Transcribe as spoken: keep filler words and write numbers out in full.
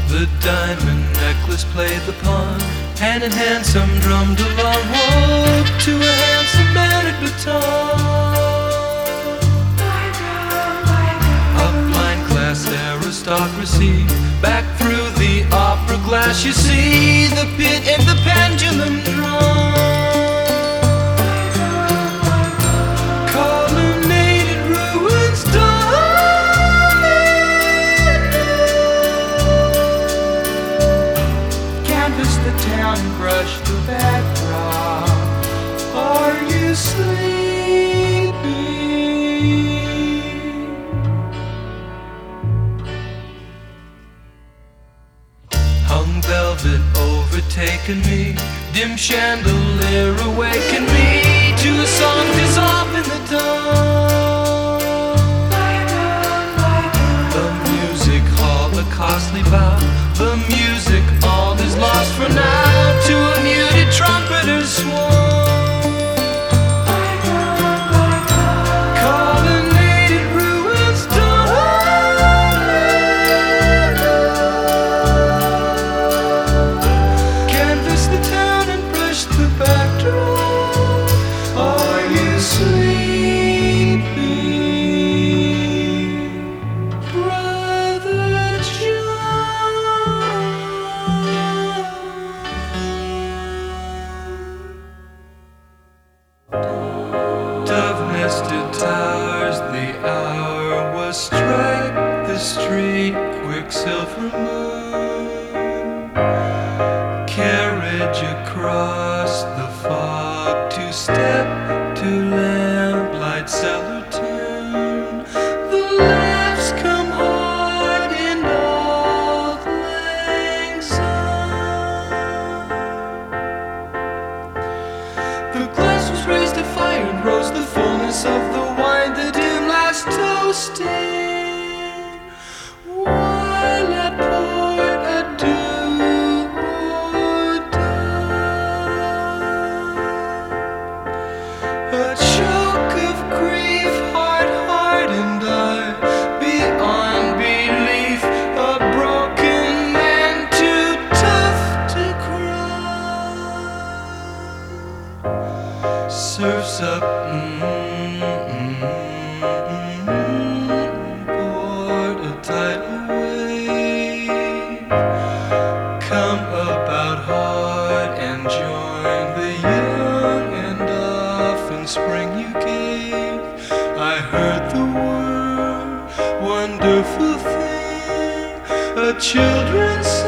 The diamond necklace played the pawn. Hand in hand some drummed along. Woke to a handsome man at baton. Upline class aristocracy. Back through the opera glass you see the pit and the pendulum drum. Colonnaded ruins dominate. Canvas the town and brush the backdrop. Are you sleeping? Hung velvet overtaken me. Dim chandelier awaken me to a song dissolved in the dawn. The music hall, a costly vow. The music all is lost for now to a muted trumpeter's swan. Colonnaded ruins dominate. Canvas the town and brush the backdrop. Are you sleeping, Brother John? Dove-nested towers, the hour was struck. The street, quicksilver moon. Carriage across the fog, to step to lamplight cellar tune. The laughs come hard in Auld Lang Syne. The glass was raised to fire and rose the fullness of the wine. The dim last toasting, while at port adieu or die. A choke of grief, heart hardened I, beyond belief. A broken man too tough to cry. Surfs up, mm, mm, mm, board a tidal wave. Come about hard and join the young, and often spring you gave. I heard the word, wonderful thing, a children's